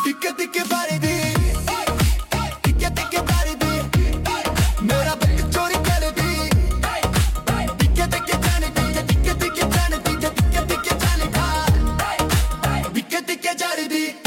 टिके टिके बारी दी, टिके टिके बारी दी, मेरा बैग चोरी कर दी। टिके टिके जाने दी, टिके टिके जाने दी, टिके टिके जाने दी, टिके टिके जाने दी।